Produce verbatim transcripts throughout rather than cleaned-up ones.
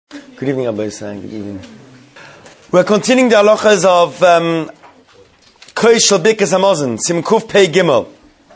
Good evening, Abba Yisrael. Good evening. We're continuing the halachas of um, Kosh Shel Birkas Hamazon, Simkuf Pei Gimel.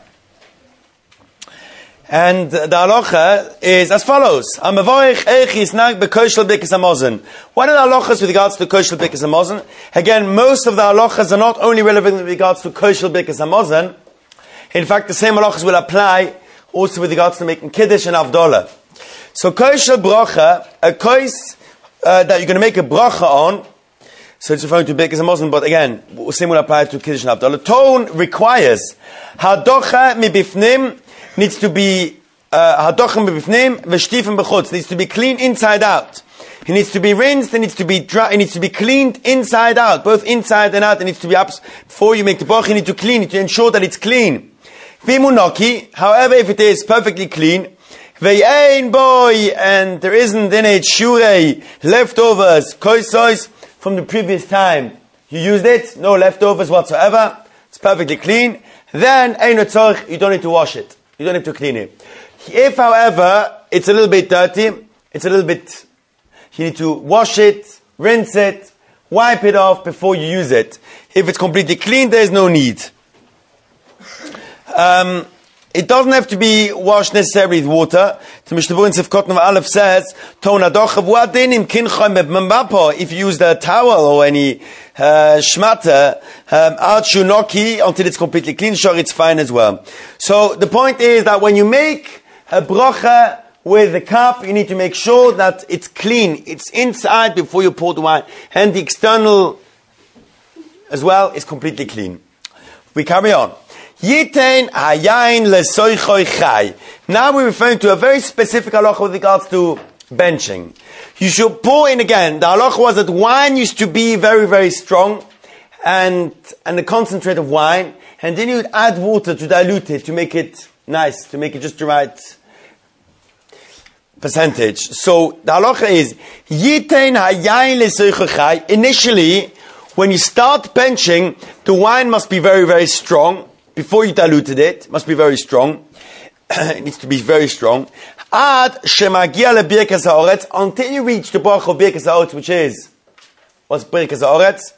And the halacha is as follows. Amavorich Eich Yisnag B'Kosh Shel Birkas Hamazon. What are the halachas with regards to Kosh Shel Birkas Hamazon? Again, most of the halachas are not only relevant with regards to Kosh Shel Birkas Hamazon. In fact, the same halachas will apply also with regards to making Kiddush and Avdolah. So Kosh Shel Bracha, a kois uh, that you're going to make a bracha on, so it's referring to Birkas Hamazon, but again, same will apply to Kiddush and Avdolah. Tone requires Hadocha mibifnim, needs to be uh, Hadocha mibifnim, v'shtifim b'chutz, needs to be clean inside out. It needs to be rinsed, it needs to be dry, it needs to be cleaned inside out, both inside and out. It needs to be up before you make the bracha. You need to clean it to ensure that it's clean. Vimunaki, however, if it is perfectly clean, Ve'ein boy, and there isn't in it shurei, leftovers, koisos from the previous time you used it, no leftovers whatsoever, it's perfectly clean, then ein tzorich, you don't need to wash it, you don't need to clean it. If, however, it's a little bit dirty, it's a little bit, you need to wash it, rinse it, wipe it off before you use it. If it's completely clean, there is no need. Um, It doesn't have to be washed necessarily with water. The Mishnah Berurah in Sifkot Nov Aleph says, if you use the towel or any uh, shmata, um, until it's completely clean, sure, it's fine as well. So the point is that when you make a bracha with the cup, you need to make sure that it's clean. It's inside before you pour the wine. And the external as well is completely clean. We carry on. Yitain hayayin lesoichoi chai. Now we're referring to a very specific halacha with regards to benching. You should pour in again. The halacha was that wine used to be very, very strong, and and the concentrate of wine, and then you would add water to dilute it, to make it nice, to make it just the right percentage. So the halacha is Yitain hayayin lesoichoi chai. Initially, when you start benching, the wine must be very, very strong. Before you diluted it, it must be very strong. It needs to be very strong. Ad shemagia lebirkas haaretz, until you reach the bracha of birkas haaretz, which is, what's birkas haaretz?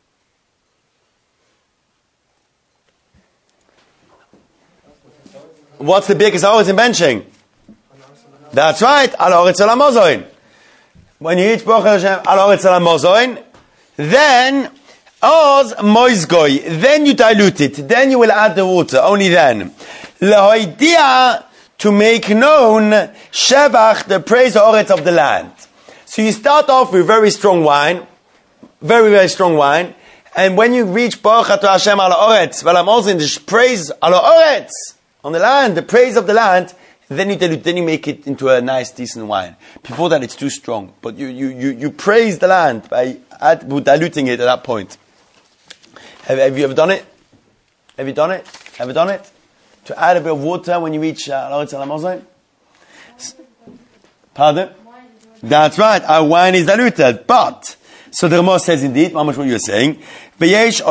What's the birkas haaretz in benching? That's right, al haaretz al hamazon. When you reach bracha al haaretz al hamazon, then Oz moizgoi, then you dilute it, then you will add the water, only then. Lehoidia, to make known, shevach, the praise oretz of the land. So you start off with very strong wine, very, very strong wine, and when you reach Baruch Atah Hashem ala oretz, well, I'm also in the praise ala oretz, on the land, the praise of the land, then you dilute, then you make it into a nice, decent wine. Before that, it's too strong, but you, you, you, you praise the land by add, diluting it at that point. Have, have you ever done it? Have you done it? Ever done it? To add a bit of water when you reach Al Haaretz Al Hamazon? Pardon? That's right. Our wine is diluted. But, so the Ramah says indeed, how much what you're saying, if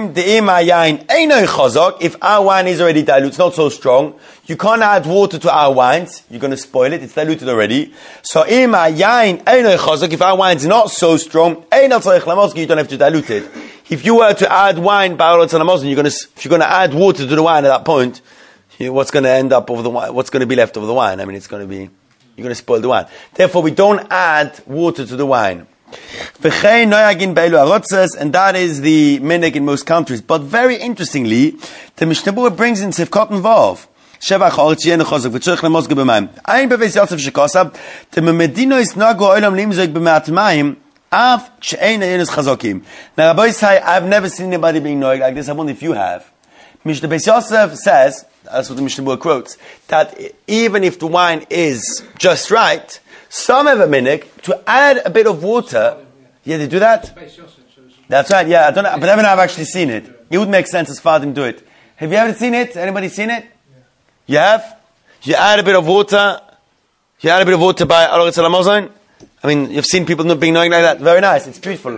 our wine is already diluted, it's not so strong, you can't add water to our wines, you're going to spoil it, it's diluted already. So if our wine is not so strong, you don't have to dilute it. If you were to add wine by Al Haaretz Al Hamazon, you're going to, if you're going to add water to the wine at that point, you know, what's going to end up over the wine? What's going to be left of the wine? I mean, it's going to be, you're going to spoil the wine. Therefore, we don't add water to the wine. And that is the minhag in most countries. But very interestingly, the Mishnah Berurah brings in Sifkot Vav. Shevach haaretz yenu chazak v'tzorich lemozge b'mayim. Ein beveis Yosef shekosab, the medino isnagu olam limzog b'me'at mayim, av she'ein yenus chazokim. Now, Rabbi say, I've never seen anybody being noig like this. I wonder if you have. Mishnah Beis Yosef says, that's what the Mishnah Berurah quotes, that even if the wine is just right, some have a minhag to add a bit of water. Yeah, they do that? That's right, yeah. I don't know, but I haven't actually seen it. It would make sense as far as them do it. Have you ever seen it? Anybody seen it? You have? You add a bit of water. You add a bit of water by Al Haaretz Al Hamazon. I mean, you've seen people not being knowing like that. Very nice. It's beautiful.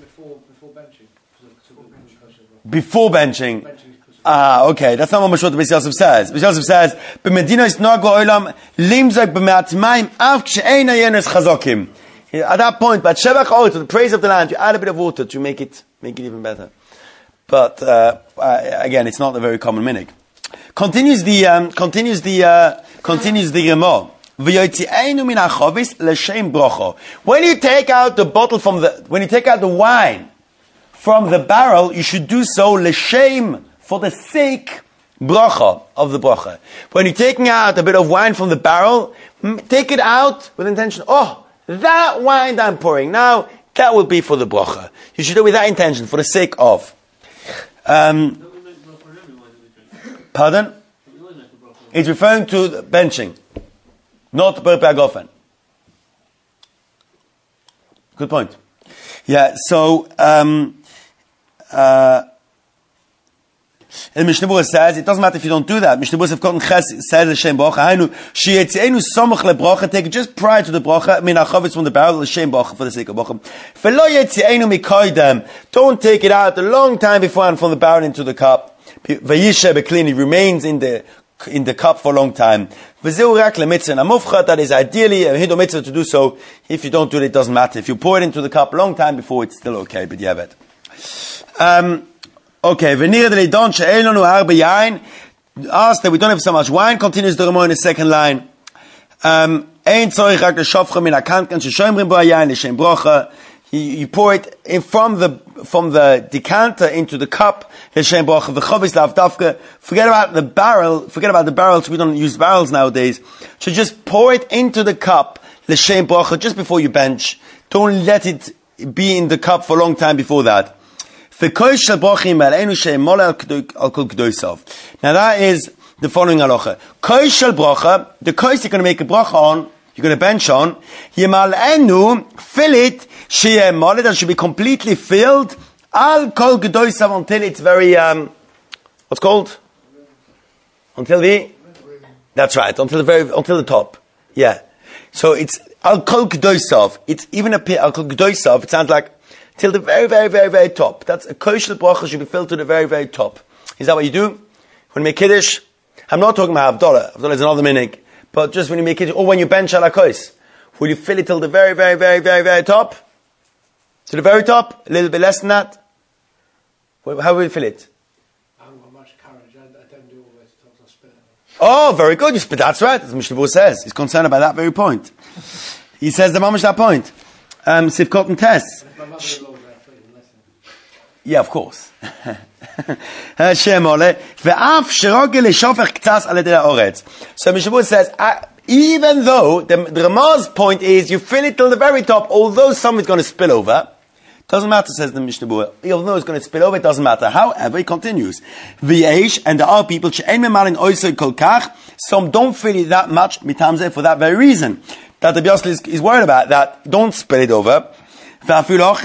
Before benching. Ah, okay. That's not what the Beis Yosef says. Beis Yosef says, "B'medina is nago olam limzak b'me'at mayim av k'she'ein hayenes chazokim." At that point, but Shevach Ha'oretz, the praise of the land, you add a bit of water to make it make it even better. But uh, uh, again, it's not a very common minig. Continues the um, continues the uh, continues the Gemara. When you take out the bottle from the when you take out the wine from the barrel, you should do so l'shem, for the sake bracha of the bracha. When you're taking out a bit of wine from the barrel, take it out with intention. Oh, that wine that I'm pouring now, that will be for the bracha. You should do it with that intention, for the sake of. Um, pardon? It's referring to the benching, not Ber Pe'agofen. Good point. Yeah, so, um, uh, and Mishnah Berurah says, it doesn't matter if you don't do that. Mishnah Berurah Sefkot Ches says l'shem bracha. Hainu she'etzienu samach lebracha. Take it just prior to the bracha. Min hachavitz from the barrel l'shem bracha, for the sake of bracha. V'lo yetzienu mikoydem. Don't take it out a long time before and from the barrel into the cup. V'yishe beklin. It remains in the in the cup for a long time. V'zeu rak lemitzvah. And amufchat, that is ideally a hidu mitzvah to do so. If you don't do it, it doesn't matter. If you pour it into the cup a long time before, it's still okay. But yeah, but um. Okay, v'nira de leidon she'elonu harbe yain. Ask that we don't have so much wine. Continues the Ramah in the second line. Um, ein tzorich rak l'shofcha min hakankan she'shoimrim bo hayain l'shem brocha. You pour it in from the from the decanter into the cup l'shem brocha. V'chovis lav dafka. Forget about the barrel. Forget about the barrels. We don't use barrels nowadays. So just pour it into the cup l'shem brocha just before you bench. Don't let it be in the cup for a long time before that. Now that is the following halacha. Kosh shel bracha, the kosh you're going to make a bracha on, you're going to bench on, yimalenu, fill it, sheyeh maled, that should be completely filled, al kol gedoysav, until it's very, um, what's called? Until the, that's right, until the very, until the top. Yeah. So it's al kol gedoysav, it's even a al kol gedoysav, it sounds like, till the very, very, very, very top. That's a kosher bracha should be filled to the very, very top. Is that what you do? When you make kiddush, I'm not talking about Havdalah. Havdalah is another minig. But just when you make kiddush, or when you bench ala kos, will you fill it till the very, very, very, very, very top? To the very top? A little bit less than that? How will you fill it? I haven't got much courage. I, I don't do all this until I spit it. Oh, very good. You spit. That's right. As Mishnah Berurah says. He's concerned about that very point. He says the mamash that point. Um, Sivkot and Tess. Yeah, of course. So Mishnah Berurah says, uh, even though the, the Ramah's point is you fill it till the very top, although some is going to spill over, doesn't matter, says the Mishnah Berurah. Although it's going to spill over, it doesn't matter. However, he continues. V'yesh, and there are people, some don't fill it that much, for that very reason. That the Biasli is, is worried about, that don't spill it over. So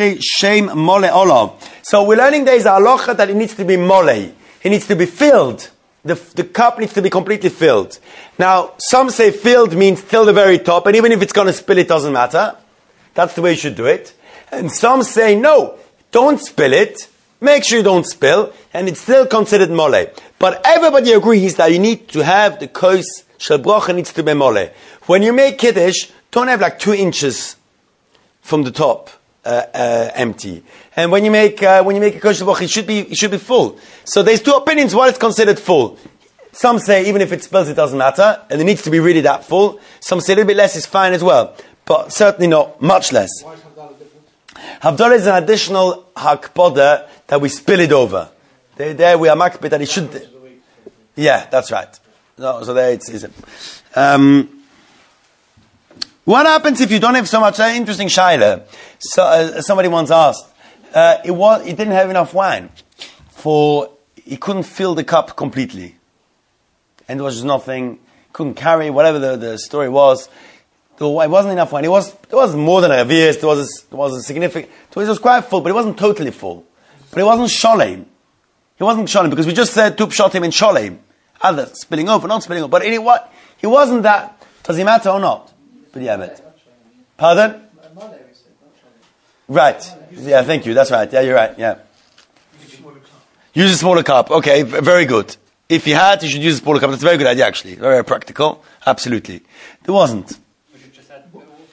we're learning there is a halacha that it needs to be mole. It needs to be filled. The, the cup needs to be completely filled. Now, some say filled means till the very top, and even if it's going to spill, it doesn't matter. That's the way you should do it. And some say, no, don't spill it. Make sure you don't spill, and it's still considered mole. But everybody agrees that you need to have the kos shel bracha needs to be mole. When you make kiddush, don't have like two inches from the top. Uh, uh, empty, and when you make uh, when you make a kosher bracha, it should be it should be full. So there's two opinions what is considered full. Some say even if it spills, it doesn't matter, and it needs to be really that full. Some say a little bit less is fine as well, but certainly not much less. Why is Havdalah different? Havdalah is an additional hakpoda that we spill it over. There, there we are makbid that it should. Yeah, that's right. No, so there it's. it's um, What happens if you don't have so much? Uh, interesting shaila. So uh, somebody once asked. Uh, it was it didn't have enough wine for he couldn't fill the cup completely, and there was just nothing. Couldn't carry whatever the, the story was. There wasn't enough wine. It was there was more than a revius. There was a, there was a significant. It was quite full, but it wasn't totally full. But it wasn't sholem. It wasn't sholem because we just said tup shotim in sholem. Other spilling over, not spilling over. But it what it wasn't that. Does it matter or not? But yeah, but pardon? Right. Yeah, thank you. That's right. Yeah, you're right. Yeah. Use a smaller cup. Okay, very good. If you had, you should use a smaller cup. That's a very good idea, actually. Very, very practical. Absolutely. There wasn't.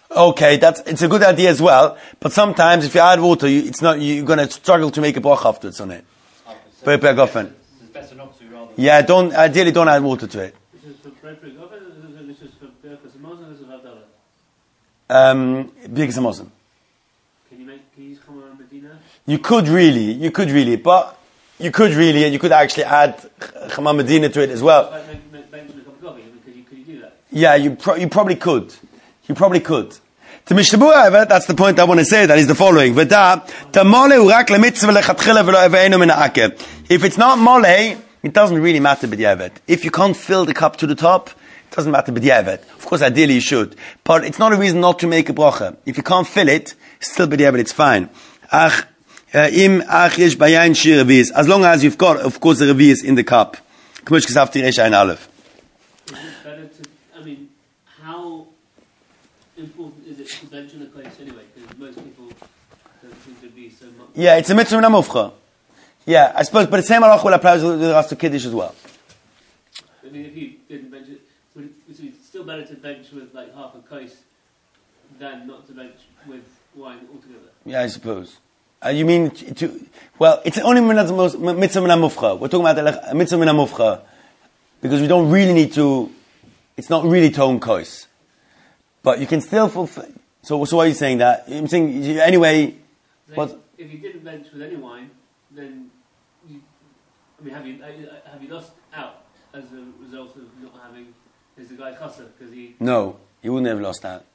Okay, that's, it's a good idea as well, but sometimes if you add water, you, it's not, you're gonna struggle to make a bracha afterwards on it. Very big often. It's better not to rather. Yeah, don't, ideally don't add water to it. This is for bread for Gofen, this is for Birkas Amazon, this is for Havdalah. Um, big samosn. Can you make, can you use Chumar and Medina? You could really, you could really, but you could really, and you could actually add Chama Medina to it as well. Like make, make, make a cup of coffee, I mean, could you, could you do that? Yeah, you pro- you probably could. You probably could. To Mishnah, however, that's the point I want to say, that is the following. V'da, tamole hu rak lemitzvah lechatchila v'lo eveinu min ha'akev. If it's not mole, it doesn't really matter b'diavad. If you can't fill the cup to the top, it doesn't matter b'diavad. Of course, ideally you should. But it's not a reason not to make a bracha. If you can't fill it, still b'diavad, it's fine. Ach, im ach yesh bayayin shir reviz. As long as you've got, of course, the reviz in the cup. K'mosh kesavti resh ein aleph. Is it better to, I mean, how important is it to mention a place anyway? Because most people don't think there'd be so much. Yeah, it's a mitzvah namufcha. Yeah, I suppose, but the same halacha will apply with regards to Kiddush as well. I mean, if you didn't bench it, would it, would it still better to bench with like half a kos than not to bench with wine altogether? Yeah, I suppose. Uh, you mean to, to, well, it's only mitzvah namufcha. We're talking about a mitzvah namufcha because we don't really need to, it's not really tone kos. But you can still fulfill. So, so why are you saying that? I'm saying, you- anyway, So what? if, if you didn't bench with any wine, then you, I mean, have you uh, have you lost out as a result of not having? Is the guy chasser because he? No, he wouldn't have lost out.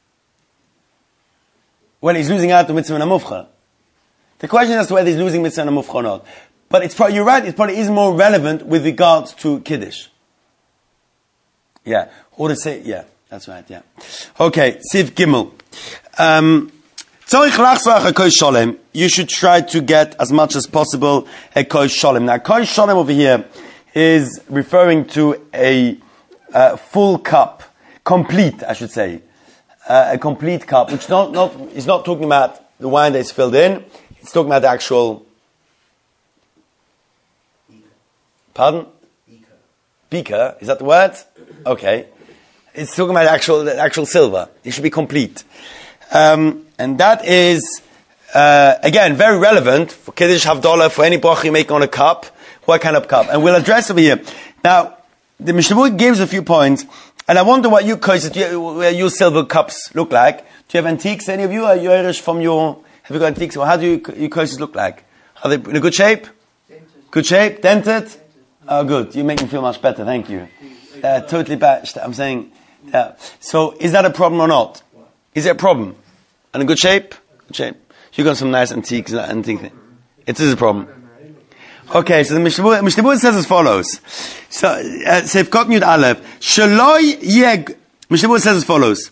Well, he's losing out to mitzvah namufcha. The question is to whether he's losing mitzvah namufcha or not. But it's probably, you're right, it probably is more relevant with regards to Kiddush. Yeah. Or to say, yeah, that's right, yeah. Okay, Siv Gimel. Um, you should try to get as much as possible a kosh shalom. Now, kosh shalom over here is referring to a uh, full cup, complete, I should say, uh, a complete cup, which not not is not talking about the wine that is filled in. It's talking about the actual. Pardon? Beaker. Beaker, is that the word? Okay. It's talking about actual the actual silver. It should be complete. Um, and that is, uh, again, very relevant for Kiddush Havdalah, for any bracha you make on a cup. What kind of cup? And we'll address over here. Now, the Mishnah Berurah gives a few points, and I wonder what you koises, where your silver cups look like. Do you have antiques? Any of you? Are you Irish from your, have you got antiques? Well, how do you, your koises look like? Are they in a good shape? Dented. Good shape? Dented? Dented. Oh, good. You make me feel much better. Thank you. Uh, totally bashed. I'm saying, yeah. So, is that a problem or not? Is it a problem? And in good shape? Good shape. You got some nice antiques and things. It is a problem. Okay, so the Mishnah Berurah says as follows. So, uh, Seifkot Yud Aleph. Shaloi yeg, Mishnah Berurah says as follows.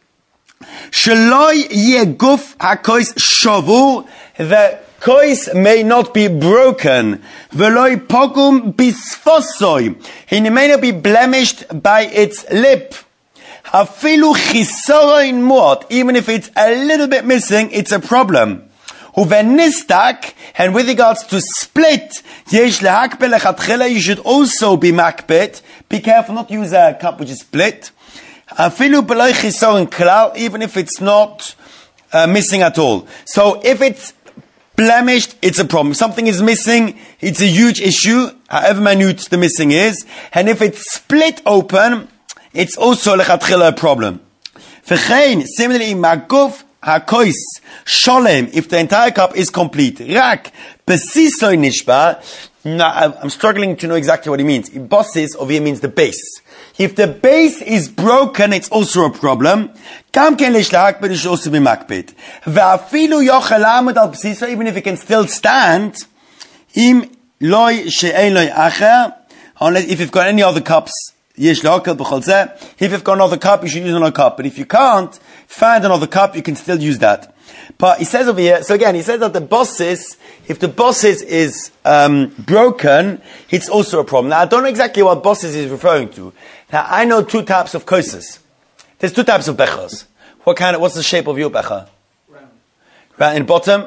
Shaloi yeguf hakois shavu, the kois may not be broken. Veloi pogum bisfosoi, he may not be blemished by its lip. Hafilu chisaroin muot, even if it's a little bit missing, it's a problem. Uvenistak, and with regards to split, yesh lehakbel lechatchila, you should also be makbet. Be careful not to use a cup which is split. Hafilu beloi chisaroin klal, even if it's not uh, missing at all. So if it's blemished, it's a problem. If something is missing, it's a huge issue, however minute the missing is. And if it's split open, it's also lechatchila a problem. V'chein, similarly, maguf hakois sholem, if the entire cup is complete. Rak besisoy nishba. Now, I'm struggling to know exactly what he means. Bosses over here means the base. If the base is broken, it's also a problem. Kam ken lishlahak, but it should also be makbet. Ve'afilu yochel amud al besisoy, even if it can still stand. Im loy she'ein loy acher, unless if you've got any other cups. If you've got another cup, you should use another cup. But if you can't find another cup, you can still use that. But he says over here, so again, he says that the bosses, if the bosses is um, broken, it's also a problem. Now, I don't know exactly what bosses is referring to. Now, I know two types of koses. There's two types of bechas. What kind of, what's the shape of your becha? Round. Right in bottom?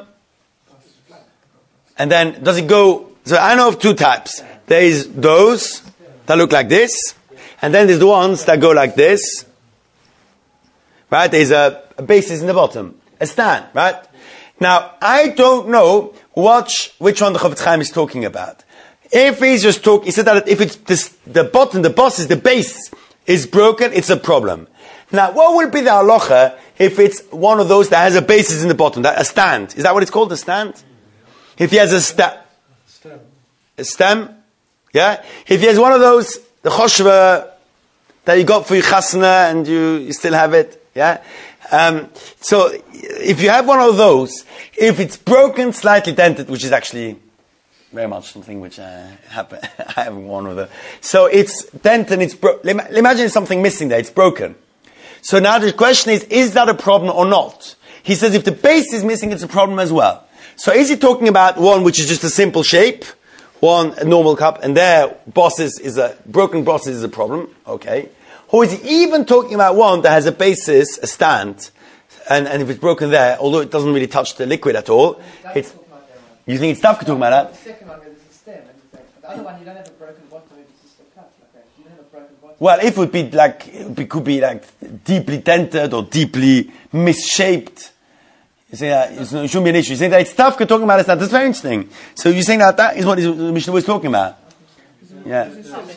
And then, does it go, so I know of two types. There is those that look like this. And then there's the ones that go like this. right? There's a, a basis in the bottom, a stand, right? Now, I don't know which, which one the Chofetz Chaim is talking about. If he's just talking, he said that if it's this, the bottom, the boss is the base is broken, it's a problem. Now, what will be the halacha if it's one of those that has a basis in the bottom, that a stand? Is that what it's called, a stand? If he has a sta- stem, a stem, yeah. If he has one of those, the choshva that you got for your chasna and you, you still have it, yeah. Um, so, if you have one of those, if it's broken, slightly dented, which is actually very much something which uh, happen, I have one of them. So it's dented and it's broken. Imagine there's something missing there, it's broken. So now the question is, is that a problem or not? He says if the base is missing, it's a problem as well. So is he talking about one which is just a simple shape, one a normal cup, and there bosses is a, broken bosses is a problem, okay. Or is he even talking about one that has a basis, a stand, and, and if it's broken there, although it doesn't really touch the liquid at all, it's, you think it's tough to talk about that? The second one is a stem, and the other one you don't have a broken bottom, it's just a cut like that. You don't have a broken bottom. Well, if it would be like, it could be like deeply dented or deeply misshaped. You say that it shouldn't be an issue. You say that it's tough talking about it. That's very interesting. So you're saying that that is what the Mishnah was talking about. Yeah.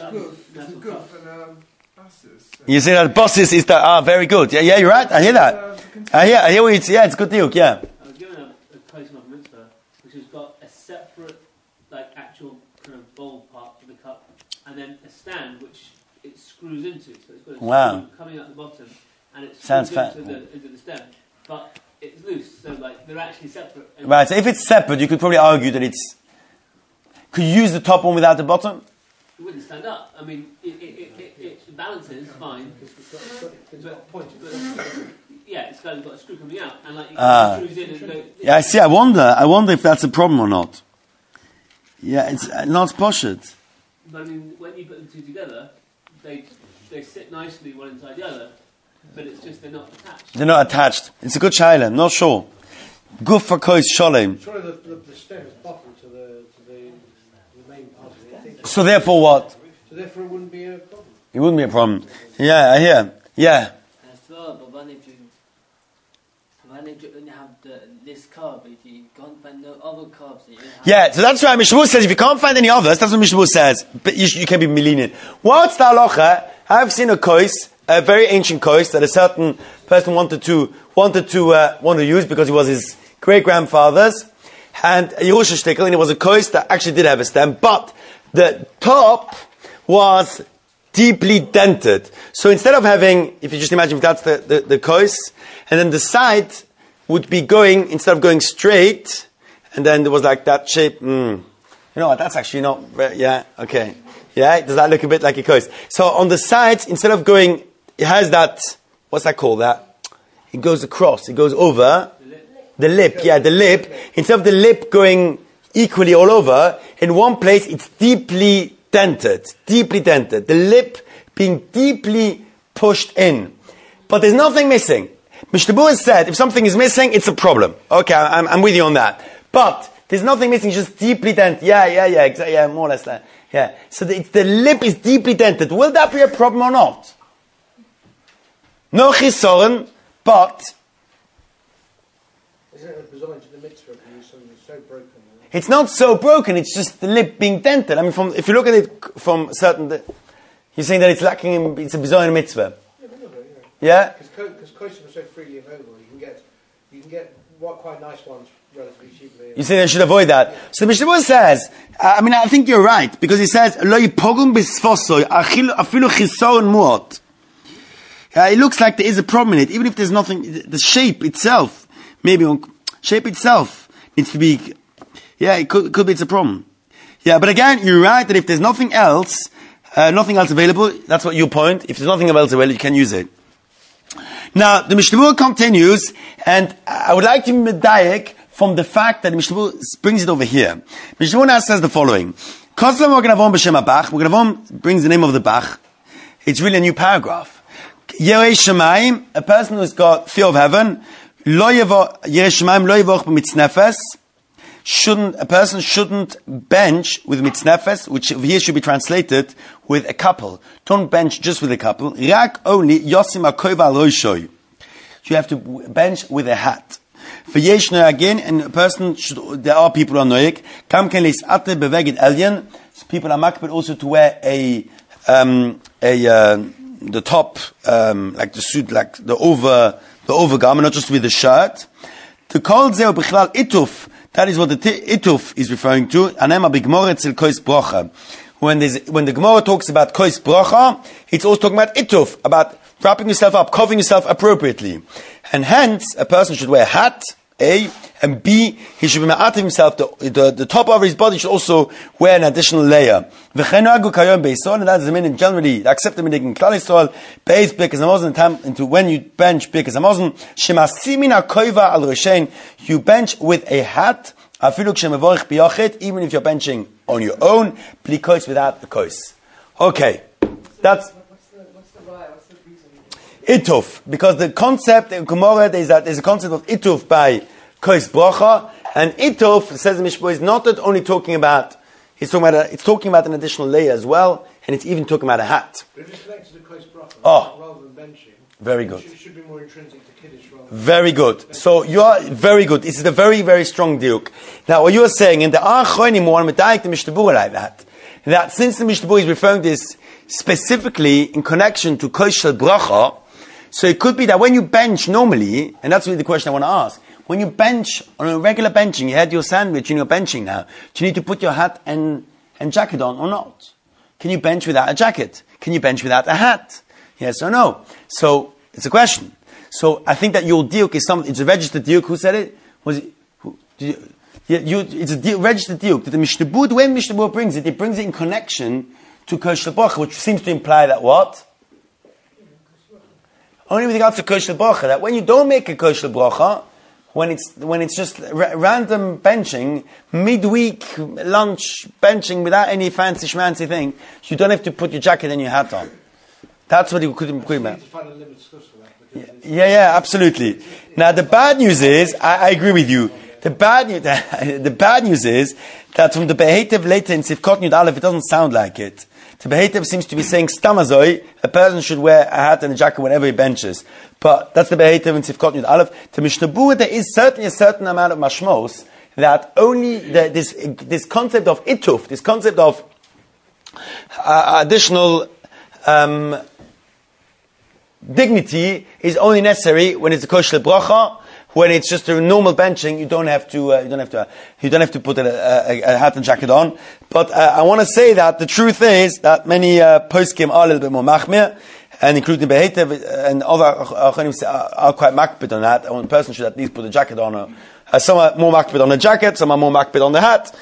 You say that bosses is that ah very good. Yeah, yeah, you're right. I hear that. I hear. I hear what it's. Yeah, it's good deal. Yeah. I was given a, a close enough mitzvah which has got a separate, like actual kind of bowl part of the cup, and then a stand which it screws into. So it's got a wow. screw coming out the bottom, and it sounds screws fat. into the into the stem, but it's loose. So like they're actually separate. Right. So if it's separate, you could probably argue that it's. Could you use the top one without the bottom? It wouldn't stand up. I mean, it it it, it, it balances fine. But, but, yeah, it's got, it's got a screw coming out, and like it uh, screws in and go. Yeah, I see. I wonder. I wonder if that's a problem or not. Yeah, it's uh, not poshut. But I mean, when you put them two together, they they sit nicely one inside the other, but it's just they're not attached. They're not attached. It's a good shaila. I'm not sure. Good for kois sholem. Surely the, the, the stem is bottom to the to the, the main part of it. So therefore, what? So therefore, it wouldn't be a problem. It wouldn't be a problem. Yeah, I hear. Yeah. As well, but when if you when if you only have the, this carb, if you can't find no other carbs, that you have. Yeah, so that's right. Mishnah says if you can't find any others, that's what Mishnah says. But you, you can be lenient. What's the halacha? I've seen a kois, a very ancient kois that a certain person wanted to wanted to uh, wanted to use because it was his great grandfather's, and a Yerusha shtickle, and it was a kois that actually did have a stem, but the top was deeply dented. So instead of having, if you just imagine if that's the, the, the kois, and then the side would be going, instead of going straight, and then there was like that shape, mm, you know what, that's actually not, yeah, okay. Yeah, does that look a bit like a kois? So on the sides, instead of going, it has that, what's that called, that? It goes across, it goes over, the lip, the lip yeah, the lip, instead of the lip going equally all over, in one place it's deeply dented, deeply dented. The lip being deeply pushed in. But there's nothing missing. Mishnah Berurah said, if something is missing, it's a problem. Okay, I'm, I'm with you on that. But there's nothing missing, just deeply dented. Yeah, yeah, yeah, exactly, yeah, more or less that. Yeah. So the, the lip is deeply dented. Will that be a problem or not? No chisoron, but Isn't it a design to the mitzvah? So it's so broken. it's not so broken, it's just the lip being dented. I mean, from, if you look at it from certain, you're saying that it's lacking in, it's a bizarre mitzvah. Yeah, but no, yeah. Yeah? Because kosim are so freely available, you can get, you can get what, quite nice ones relatively cheaply. You say they should avoid that. So the Mishnah Berurah says, uh, I mean, I think you're right, because he says, Lo yipogum bisfoso, afilu chisoron muot. Uh, it looks like there is a problem in it, even if there's nothing, the shape itself, maybe, on, shape itself needs to be, yeah, it could, could be it's a problem. Yeah, but again, you're right that if there's nothing else, uh, nothing else available, that's what your point, if there's nothing else available, you can use it. Now, the Mishnah Berurah continues, and I would like to medayek from the fact that the Mishnah Berurah brings it over here. Mishnah Berurah says the following. Koslam Morganavom B'Shem HaBach, Morganavom brings the name of the Bach. It's really a new paragraph. Yerei Shemaim, a person who's got fear of heaven, Lo Yerei Shemaim Lo Yevoch B'Mitznefes, shouldn't, a person shouldn't bench with mitznefes, which here should be translated with a couple. Don't bench just with a couple. Rak only yosim akoiv al roishoy. you have to bench with a hat. For Yeshna again, and a person should, there are people on Noik, Kam ken leis ate beweged alien, so people are makbid also to wear a, um, a, uh, the top, um, like the suit, like the over, the overgarment, not just with the shirt. To call zeo bichlal ituf, that is what the t- ituf is referring to, anema bigmore tzil kois brocha. When there's, when the Gemara talks about kois brocha, it's also talking about ituf, about wrapping yourself up, covering yourself appropriately. And hence, a person should wear a hat, A, and B, he should be ma'at himself, the, the, the top of his body should also wear an additional layer. V'chenagu kayom beisol, and that's the meaning generally, accept the meaning in Klal Yisrael, beis birkas hamazon, time into when you bench birkas hamazon, shemasimina koiva al reshein, you bench with a hat, afilu k'shemevorich biyachid, even if you're benching on your own, pli kois without the kois. Okay, that's ituf, because the concept in Gemara is that there's a concept of ituf by kois bracha, and ituf, says the Mishpah, is not that only talking about, it's talking about, a, it's talking about an additional layer as well, and it's even talking about a hat. But if it's connected to kois bracha, Oh. rather than benching, Very good. it should, should be more intrinsic to kiddush rather than Very good. So you are very good. This is a very, very strong diuk. Now, what you are saying, and there are choinim who want to medayik the Mishnah like that, that since the Mishnah is referring to this specifically in connection to kois shel bracha, so it could be that when you bench normally, and that's really the question I want to ask, when you bench, on a regular benching, you had your sandwich and you're benching now, do you need to put your hat and, and jacket on or not? Can you bench without a jacket? Can you bench without a hat? Yes or no? So, it's a question. So, I think that your diuk is some, it's a registered diuk. Who said it? Was it, who, did you, yeah, you, it's a diuk, registered diuk. That the Mishnah Berurah, the way Mishnah Berurah brings it, it brings it in connection to kosh bracha, which seems to imply that what? Only with regards to kosh bracha, that when you don't make a kosh bracha, when it's when it's just ra- random benching, midweek lunch benching without any fancy schmancy thing, you don't have to put your jacket and your hat on. That's what you could You include. need to find a limit source for that. Because it's- Yeah, yeah, absolutely. Now the bad news is, I, I agree with you. The bad news, the bad news is that from the Behetev later in Sivkot Yud Aleph, it doesn't sound like it. The Behetev seems to be saying stamazoi, a person should wear a hat and a jacket whenever he benches. But that's the Behetev in Sivkot Yud Aleph. To Mishnah Berurah, there is certainly a certain amount of mashmos that only the, this this concept of ituf, this concept of uh, additional um, dignity is only necessary when it's a kosher bracha. When it's just a normal benching, you don't have to, uh, you don't have to, uh, you don't have to put a, a, a hat and jacket on. But uh, I want to say that the truth is that many uh, poskim are a little bit more machmir, and including Behetev and other achanim are, are quite makbid on that. One person should at least put a jacket on. Or, uh, some are more makbid on the jacket, some are more makbid on the hat.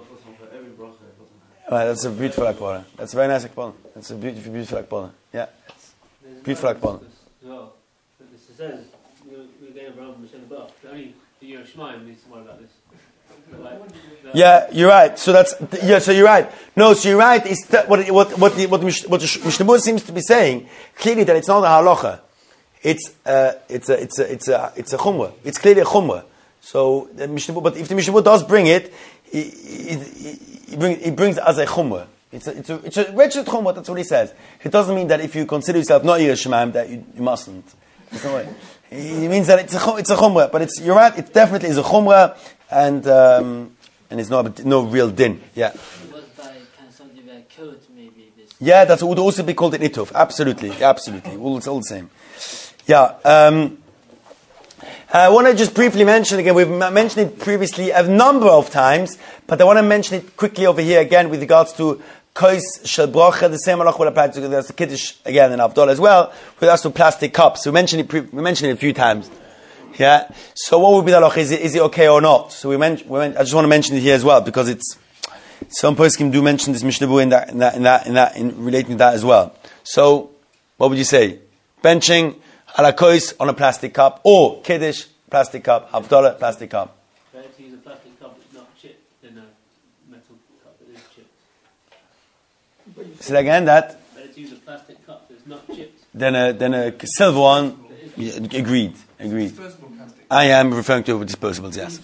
Right, that's a beautiful akbala. That's a very nice akbala. That's a beautiful, beautiful akbala. Yeah, beautiful akbala. Well, this says we're getting around from the bar. I mean, you're a shemaim needs to worry about this. Like, Yeah, you're right. So that's yeah. So you're right. No, so you're right. It's th- what what what the, what the Mish- what the Mishnah Berurah seems to be saying clearly that it's not a halacha. It's uh, it's a it's a it's a it's a chumrah. It's clearly a chumrah. So the Mishnah Berurah, but if the Mishnah Berurah does bring it, he, he, he, he, bring, he brings it as a chumrah. It's a it's a it's a registered chumrah. That's what he says. It doesn't mean that if you consider yourself not Yireh Shemaim that you, you mustn't. It's not right. It means that it's a it's a chumrah. But it's you're right. It definitely is a chumrah. And um, and it's not no real din. Yeah. It was by kind of something like coat, maybe. This. Yeah, that would also be called an ituf. Absolutely, absolutely. All, it's all the same. Yeah. Um, I want to just briefly mention again. We've m- mentioned it previously a number of times, but I want to mention it quickly over here again with regards to kois shel bracha. The same halach will apply to the kiddush again and Havdalah as well. With regards to plastic cups, we mentioned it. Pre- we mentioned it a few times. Yeah. So what would be the halach? Is it, is it okay or not? So we mentioned. We men- I just want to mention it here as well because it's some poskim do mention this Mishnah Berurah in that, in that, in that, in that, in relating to that as well. So what would you say? Benching ala kois on a plastic cup or kiddush plastic cup, Havdalah plastic cup. better to use a plastic cup that's not chipped than a metal cup that is chipped. Say that again. That Better to use a plastic cup that's not chipped. then a then a silver one. Yeah, agreed. Agreed. I am referring to disposables. Yes.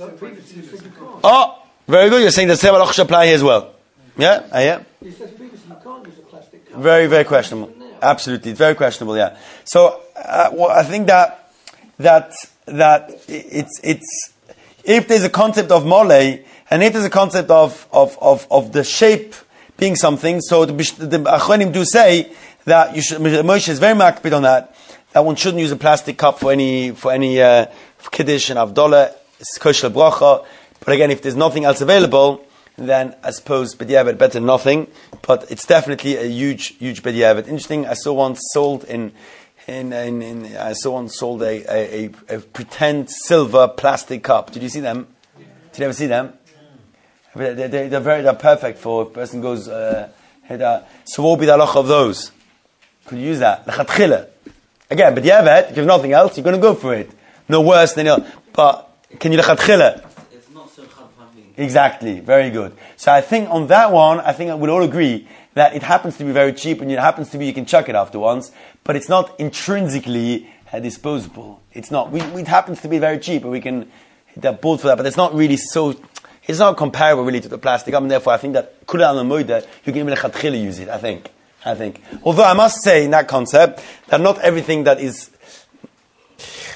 Oh, very good. You're saying the same halach should apply here as well. Yeah, I am. He says previously you can't use a plastic cup. Very, very questionable. Absolutely, it's very questionable. Yeah. So, uh, well, I think that that that it's it's if there's a concept of mole and if there's a concept of of of, of the shape being something, so the, the Achronim do say that you should. Moshe is very makpid on that. That one shouldn't use a plastic cup for any for any uh, for kiddush and avdolah. It's kosher bracha. But again, if there's nothing else available, then I suppose b'diavad better than nothing. But it's definitely a huge huge b'diavad. Interesting. I saw one sold in. In, in, in I saw one sold a, a, a, a pretend silver plastic cup. Did you see them? Yeah. Did you ever see them? Yeah. They're, they're, they're very they're perfect for if a person goes. Uh, so what would be the halacha of those? Could you use that? L'chatchila. Again, but yeah, if you have nothing else, you're going to go for it. No worse than you. But can you l'chatchila? It's not so chad-family. Exactly. Very good. So I think on that one, I think we'll all agree that it happens to be very cheap, and it happens to be you can chuck it after once, but it's not intrinsically uh, disposable. It's not. We, it happens to be very cheap, and we can hit that bolt for that, but it's not really so. It's not comparable really to the plastic. I mean, therefore, I think that kula al moida you can even lechatchila use it. I think. I think. Although I must say in that concept that not everything that is